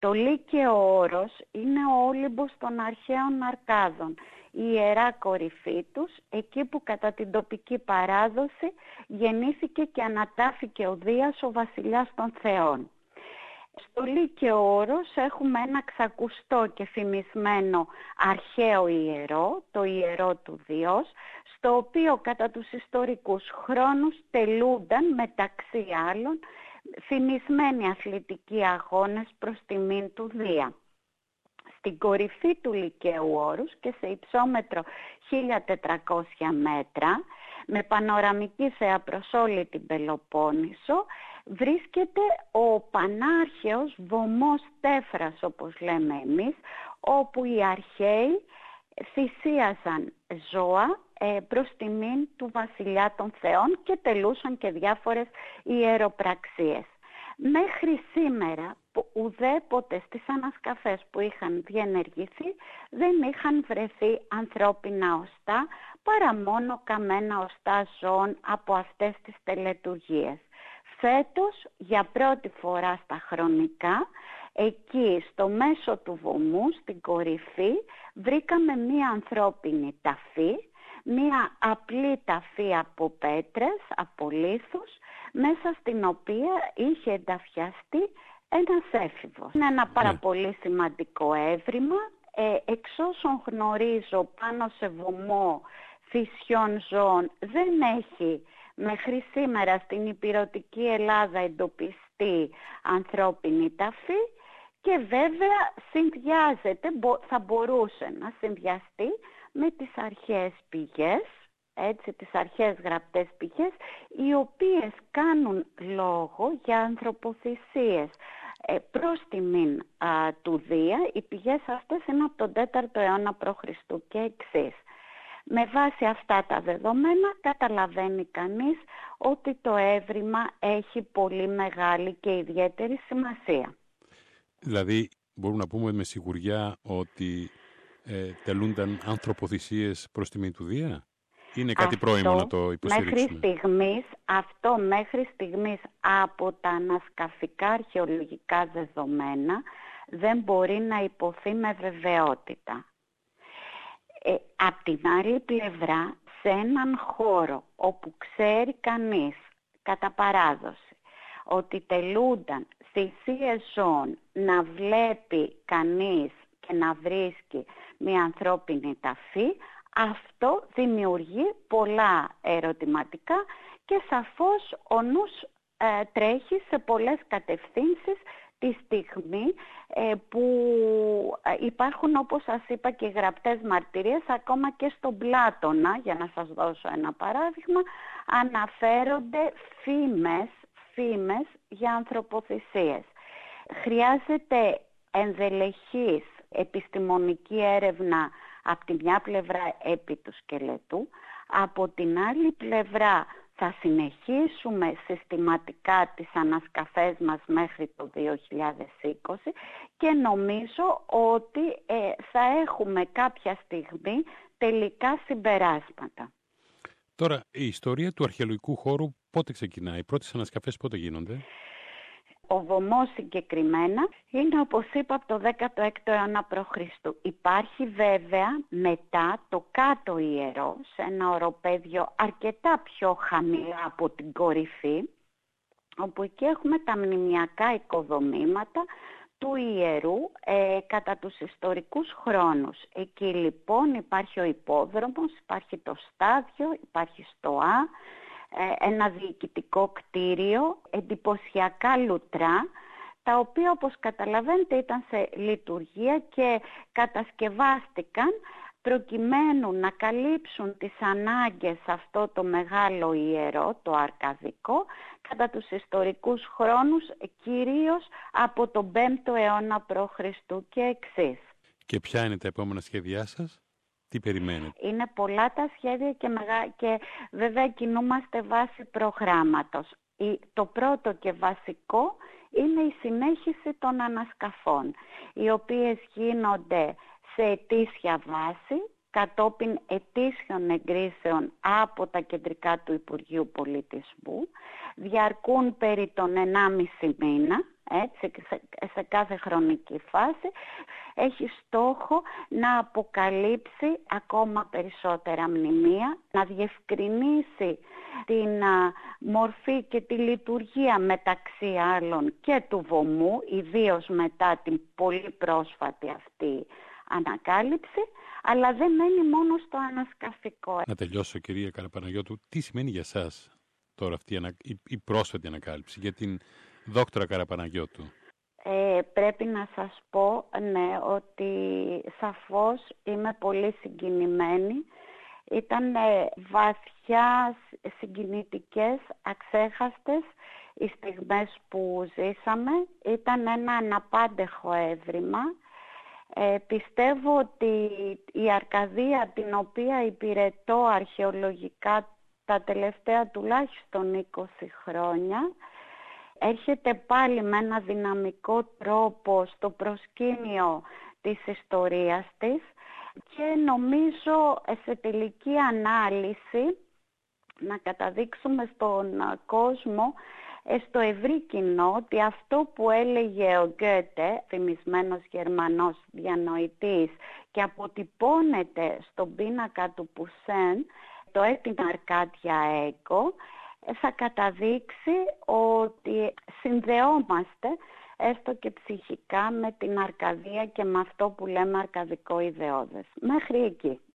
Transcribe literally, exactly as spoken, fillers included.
Το λύκαιο όρος είναι ο Όλυμπος των αρχαίων Αρκάδων, η ιερά κορυφή τους, εκεί που κατά την τοπική παράδοση γεννήθηκε και ανατάφηκε ο Δίας, ο βασιλιάς των θεών. Στο λύκαιο όρος έχουμε ένα ξακουστό και φημισμένο αρχαίο ιερό, το ιερό του Διός, στο οποίο κατά τους ιστορικούς χρόνους τελούνταν μεταξύ άλλων φημισμένοι αθλητικοί αγώνες προς τιμήν του Δία. Στην κορυφή του λυκαίου όρους και σε υψόμετρο χίλια τετρακόσια μέτρα, με πανοραμική θέα προς όλη την Πελοπόννησο, βρίσκεται ο πανάρχαιος βωμός Τέφρας, όπως λέμε εμείς, όπου οι αρχαίοι θυσίαζαν ζώα ε, προς τιμήν του βασιλιά των θεών και τελούσαν και διάφορες ιεροπραξίες. Μέχρι σήμερα ουδέποτε στις ανασκαφές που είχαν διενεργηθεί δεν είχαν βρεθεί ανθρώπινα οστά, παρά μόνο καμένα οστά ζώων από αυτές τις τελετουργίες. Φέτος, για πρώτη φορά στα χρονικά, εκεί στο μέσο του βωμού, στην κορυφή, βρήκαμε μία ανθρώπινη ταφή, μία απλή ταφή από πέτρες, από λίθους, μέσα στην οποία είχε ενταφιαστεί ένας έφηβος. Είναι ένα πάρα πολύ σημαντικό έβριμα. Ε, εξ όσων γνωρίζω, πάνω σε βωμό θυσιών ζώων δεν έχει μέχρι σήμερα στην ηπειρωτική Ελλάδα εντοπιστεί ανθρώπινη ταφή και βέβαια συνδυάζεται, θα μπορούσε να συνδυαστεί με τις αρχαίες πηγές, έτσι, τις αρχαίες γραπτές πηγές, οι οποίες κάνουν λόγο για ανθρωποθυσίες ε, προς τιμήν α, του Δία. Οι πηγές αυτές είναι από τον τέταρτο αιώνα π.Χ. και εξής. Με βάση αυτά τα δεδομένα καταλαβαίνει κανείς ότι το έβριμα έχει πολύ μεγάλη και ιδιαίτερη σημασία. Δηλαδή μπορούμε να πούμε με σιγουριά ότι ε, τελούνταν ανθρωποθυσίες προς τιμή του Δία? Είναι κάτι αυτό, πρόημο να το υποστηρίξουμε? Μέχρι στιγμής, αυτό μέχρι στιγμής από τα ανασκαφικά αρχαιολογικά δεδομένα δεν μπορεί να υποθεί με βεβαιότητα. Ε, απ' την άλλη πλευρά, σε έναν χώρο όπου ξέρει κανείς κατά παράδοση ότι τελούνταν θυσίες ζώων, να βλέπει κανείς και να βρίσκει μια ανθρώπινη ταφή, αυτό δημιουργεί πολλά ερωτηματικά και σαφώς ο νους ε, τρέχει σε πολλές κατευθύνσεις τη στιγμή ε, που υπάρχουν, όπως σας είπα, και γραπτές μαρτυρίες, ακόμα και στον Πλάτωνα, για να σας δώσω ένα παράδειγμα, αναφέρονται φήμες, φήμες για ανθρωποθυσίες. Χρειάζεται ενδελεχής επιστημονική έρευνα από τη μια πλευρά επί του σκελετού, από την άλλη πλευρά θα συνεχίσουμε συστηματικά τις ανασκαφές μας μέχρι το δύο χιλιάδες είκοσι και νομίζω ότι ε, θα έχουμε κάποια στιγμή τελικά συμπεράσματα. Τώρα, η ιστορία του αρχαιολογικού χώρου πότε ξεκινάει? Οι πρώτες ανασκαφές πότε γίνονται? Ο βωμός συγκεκριμένα είναι, όπως είπα, από το δέκατο έκτο αιώνα π.Χ. Υπάρχει βέβαια μετά το κάτω ιερό, σε ένα οροπέδιο αρκετά πιο χαμηλά από την κορυφή, όπου εκεί έχουμε τα μνημιακά οικοδομήματα του ιερού ε, κατά τους ιστορικούς χρόνους. Εκεί λοιπόν υπάρχει ο υπόδρομος, υπάρχει το στάδιο, υπάρχει στοά, ένα διοικητικό κτίριο, εντυπωσιακά λουτρά, τα οποία όπως καταλαβαίνετε ήταν σε λειτουργία και κατασκευάστηκαν προκειμένου να καλύψουν τις ανάγκες σε αυτό το μεγάλο ιερό, το αρκαδικό, κατά τους ιστορικούς χρόνους, κυρίως από τον πέμπτο αιώνα π.Χ. και εξής. Και ποια είναι τα επόμενα σχέδιά σας? Τι περιμένετε? Είναι πολλά τα σχέδια και, μεγα... και βέβαια κινούμαστε βάσει προγράμματος. Το πρώτο και βασικό είναι η συνέχιση των ανασκαφών, οι οποίες γίνονται σε ετήσια βάση, κατόπιν ετήσιων εγκρίσεων από τα κεντρικά του Υπουργείου Πολιτισμού. Διαρκούν περί τον ενάμιση μήνα, έτσι, σε κάθε χρονική φάση. Έχει στόχο να αποκαλύψει ακόμα περισσότερα μνημεία, να διευκρινίσει την α, μορφή και τη λειτουργία μεταξύ άλλων και του βωμού, ιδίως μετά την πολύ πρόσφατη αυτή ανακάλυψη, αλλά δεν μένει μόνο στο ανασκαφικό. Να τελειώσω, κυρία Καραπαναγιώτου, τι σημαίνει για σας τώρα αυτή η, η πρόσφατη ανακάλυψη για την δόκτωρα Καραπαναγιώτου? Ε, πρέπει να σας πω, ναι, ότι σαφώς είμαι πολύ συγκινημένη. Ήταν ε, βαθιά συγκινητικές, αξέχαστες οι στιγμές που ζήσαμε. Ήταν ένα αναπάντεχο έβριμα. Ε, πιστεύω ότι η Αρκαδία, την οποία υπηρετώ αρχαιολογικά τα τελευταία τουλάχιστον είκοσι χρόνια, έρχεται πάλι με ένα δυναμικό τρόπο στο προσκήνιο της ιστορίας της και νομίζω σε τελική ανάλυση να καταδείξουμε στον κόσμο, στο ευρύ κοινό, ότι αυτό που έλεγε ο Γκέτε, θυμισμένος Γερμανός διανοητής, και αποτυπώνεται στον πίνακα του Πουσέν, το «Την Αρκάντια Έγκο», θα καταδείξει ότι συνδεόμαστε έστω και ψυχικά με την Αρκαδία και με αυτό που λέμε αρκαδικό ιδεώδες. Μέχρι εκεί.